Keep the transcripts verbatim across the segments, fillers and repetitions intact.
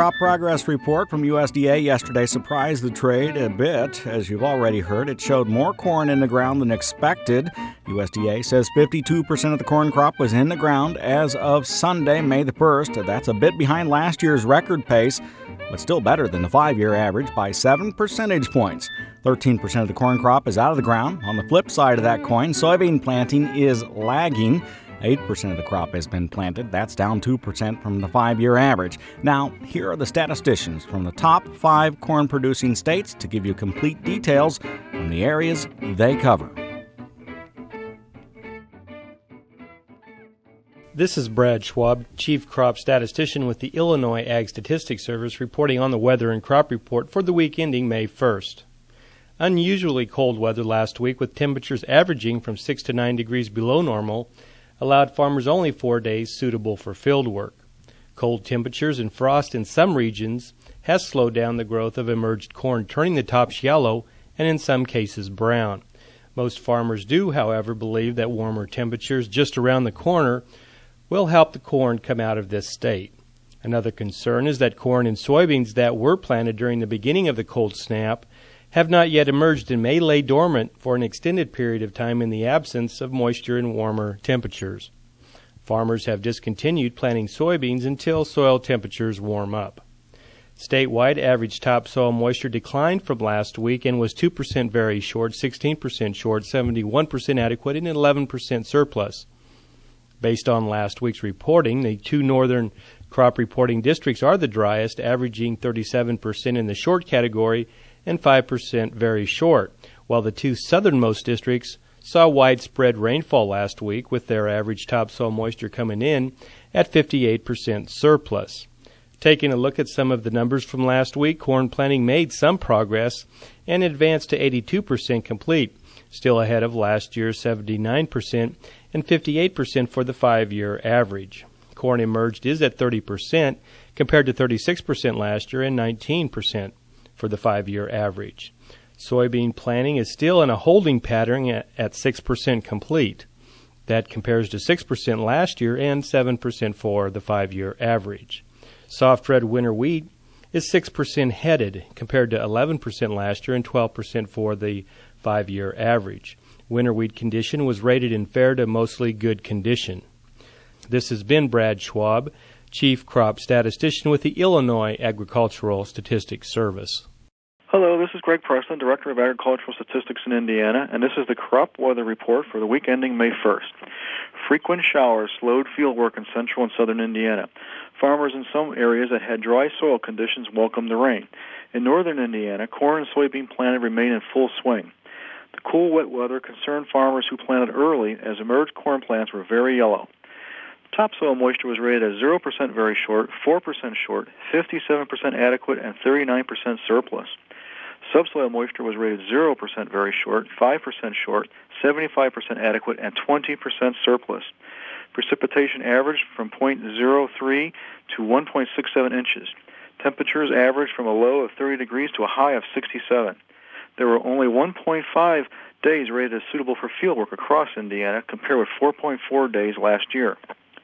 crop progress report from U S D A yesterday surprised the trade a bit. As you've already heard, it showed more corn in the ground than expected. U S D A says fifty-two percent of the corn crop was in the ground as of Sunday, May the first. That's a bit behind last year's record pace, but still better than the five-year average by seven percentage points. thirteen percent of the corn crop is out of the ground. On the flip side of that coin, soybean planting is lagging. eight percent of the crop has been planted. That's down two percent from the five-year average. Now, here are the statisticians from the top five corn-producing states to give you complete details from the areas they cover. This is Brad Schwab, Chief Crop Statistician with the Illinois Ag Statistics Service, reporting on the weather and crop report for the week ending May first. Unusually cold weather last week, with temperatures averaging from six to nine degrees below normal, allowed farmers only four days suitable for field work. Cold temperatures and frost in some regions has slowed down the growth of emerged corn, turning the tops yellow and in some cases brown. Most farmers do, however, believe that warmer temperatures just around the corner will help the corn come out of this state. Another concern is that corn and soybeans that were planted during the beginning of the cold snap have not yet emerged and may lay dormant for an extended period of time in the absence of moisture and warmer temperatures. Farmers have discontinued planting soybeans until soil temperatures warm up. Statewide, average topsoil moisture declined from last week and was two percent very short, sixteen percent short, seventy-one percent adequate, and eleven percent surplus. Based on last week's reporting, the two northern crop reporting districts are the driest, averaging thirty-seven percent in the short category and five percent very short, while the two southernmost districts saw widespread rainfall last week, with their average topsoil moisture coming in at fifty-eight percent surplus. Taking a look at some of the numbers from last week, corn planting made some progress and advanced to eighty-two percent complete, still ahead of last year's seventy-nine percent and fifty-eight percent for the five-year average. Corn emerged is at thirty percent compared to thirty-six percent last year and nineteen percent for the five-year average. Soybean planting is still in a holding pattern at, at six percent complete. That compares to six percent last year and seven percent for the five-year average. Soft red winter wheat is six percent headed compared to eleven percent last year and twelve percent for the five-year average. Winter wheat condition was rated in fair to mostly good condition. This has been Brad Schwab, Chief Crop Statistician with the Illinois Agricultural Statistics Service. Hello, this is Greg Preston, Director of Agricultural Statistics in Indiana, and this is the crop weather report for the week ending May first. Frequent showers slowed field work in central and southern Indiana. Farmers in some areas that had dry soil conditions welcomed the rain. In northern Indiana, corn and soybean planting remain in full swing. The cool, wet weather concerned farmers who planted early, as emerged corn plants were very yellow. Topsoil moisture was rated as zero percent very short, four percent short, fifty-seven percent adequate, and thirty-nine percent surplus. Subsoil moisture was rated zero percent very short, five percent short, seventy-five percent adequate, and twenty percent surplus. Precipitation averaged from zero point zero three to one point six seven inches. Temperatures averaged from a low of thirty degrees to a high of sixty-seven. There were only one point five days rated as suitable for fieldwork across Indiana, compared with four point four days last year.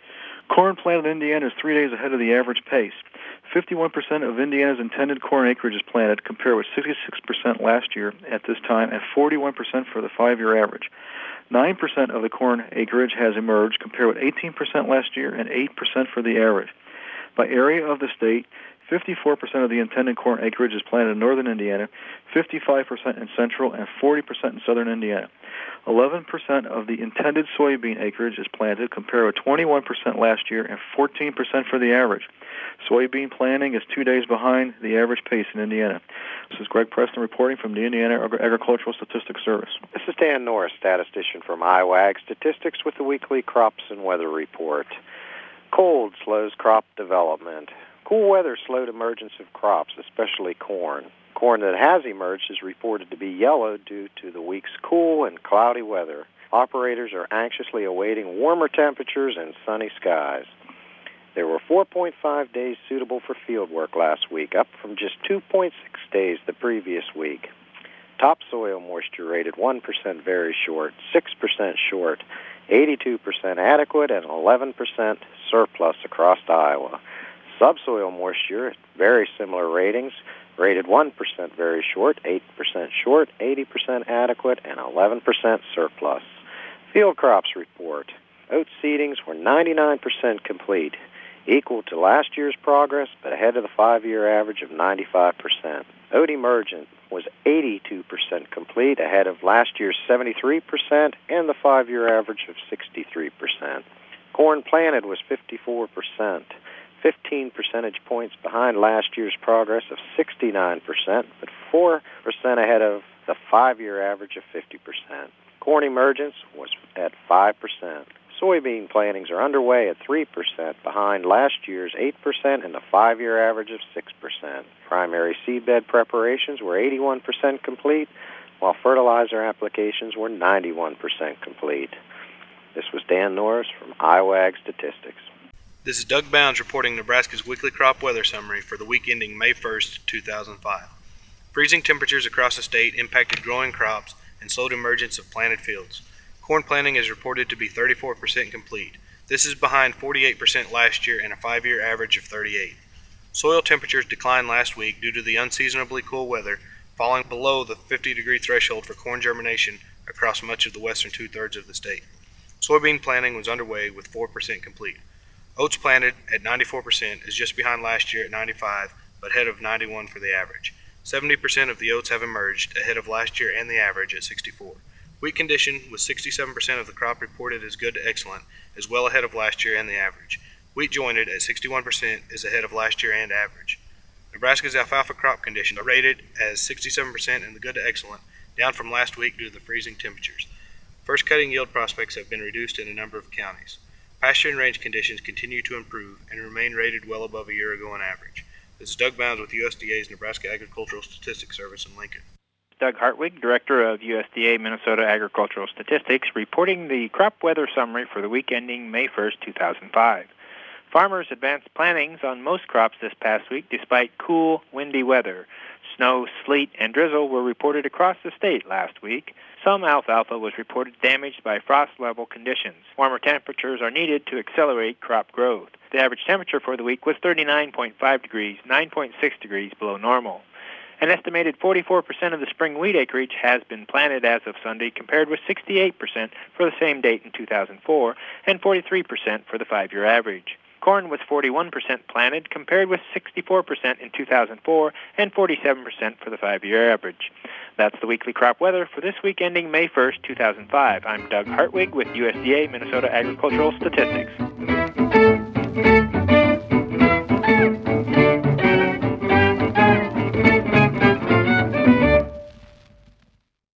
Corn planted in Indiana is three days ahead of the average pace. fifty-one percent of Indiana's intended corn acreage is planted, compared with sixty-six percent last year at this time and forty-one percent for the five-year average. nine percent of the corn acreage has emerged, compared with eighteen percent last year and eight percent for the average. By area of the state, fifty-four percent of the intended corn acreage is planted in northern Indiana, fifty-five percent in central, and forty percent in southern Indiana. eleven percent of the intended soybean acreage is planted, compared with twenty-one percent last year and fourteen percent for the average. Soybean planting is two days behind the average pace in Indiana. This is Greg Preston reporting from the Indiana Agricultural Statistics Service. This is Dan Norris, statistician from Iowa Ag Statistics with the weekly Crops and Weather Report. Cold slows crop development. Cool weather slowed emergence of crops, especially corn. Corn that has emerged is reported to be yellow due to the week's cool and cloudy weather. Operators are anxiously awaiting warmer temperatures and sunny skies. There were four point five days suitable for field work last week, up from just two point six days the previous week. Topsoil moisture rated one percent very short, six percent short, eighty-two percent adequate, and eleven percent surplus across Iowa. Subsoil moisture, very similar ratings, rated one percent very short, eight percent short, eighty percent adequate, and eleven percent surplus. Field crops report. Oat seedings were ninety-nine percent complete, equal to last year's progress, but ahead of the five-year average of ninety-five percent. Oat emergent was eighty-two percent complete, ahead of last year's seventy-three percent and the five-year average of sixty-three percent. Corn planted was fifty-four percent, fifteen percentage points behind last year's progress of sixty-nine percent, but four percent ahead of the five-year average of fifty percent. Corn emergence was at five percent. Soybean plantings are underway at three percent, behind last year's eight percent and the five-year average of six percent. Primary seedbed preparations were eighty-one percent complete, while fertilizer applications were ninety-one percent complete. This was Dan Norris from Iowa Ag Statistics. This is Doug Bounds reporting Nebraska's weekly crop weather summary for the week ending May first, two thousand five. Freezing temperatures across the state impacted growing crops and slowed emergence of planted fields. Corn planting is reported to be thirty-four percent complete. This is behind forty-eight percent last year and a five-year average of thirty-eight. Soil temperatures declined last week due to the unseasonably cool weather, falling below the fifty degree threshold for corn germination across much of the western two-thirds of the state. Soybean planting was underway with four percent complete. Oats planted at ninety-four percent is just behind last year at ninety-five, but ahead of ninety-one for the average. seventy percent of the oats have emerged, ahead of last year and the average at sixty-four. Wheat condition with sixty-seven percent of the crop reported as good to excellent, is well ahead of last year and the average. Wheat jointed at sixty-one percent is ahead of last year and average. Nebraska's alfalfa crop conditions are rated as sixty-seven percent in the good to excellent, down from last week due to the freezing temperatures. First cutting yield prospects have been reduced in a number of counties. Pasture and range conditions continue to improve and remain rated well above a year ago on average. This is Doug Bounds with U S D A's Nebraska Agricultural Statistics Service in Lincoln. Doug Hartwig, Director of U S D A Minnesota Agricultural Statistics, reporting the crop weather summary for the week ending May first, two thousand five. Farmers advanced plantings on most crops this past week despite cool, windy weather. Snow, sleet, and drizzle were reported across the state last week. Some alfalfa was reported damaged by frost-level conditions. Warmer temperatures are needed to accelerate crop growth. The average temperature for the week was thirty-nine point five degrees, nine point six degrees below normal. An estimated forty-four percent of the spring wheat acreage has been planted as of Sunday, compared with sixty-eight percent for the same date in two thousand four and forty-three percent for the five-year average. Corn was forty-one percent planted, compared with sixty-four percent in two thousand four and forty-seven percent for the five-year average. That's the weekly crop weather for this week ending May first, two thousand five. I'm Doug Hartwig with U S D A Minnesota Agricultural Statistics.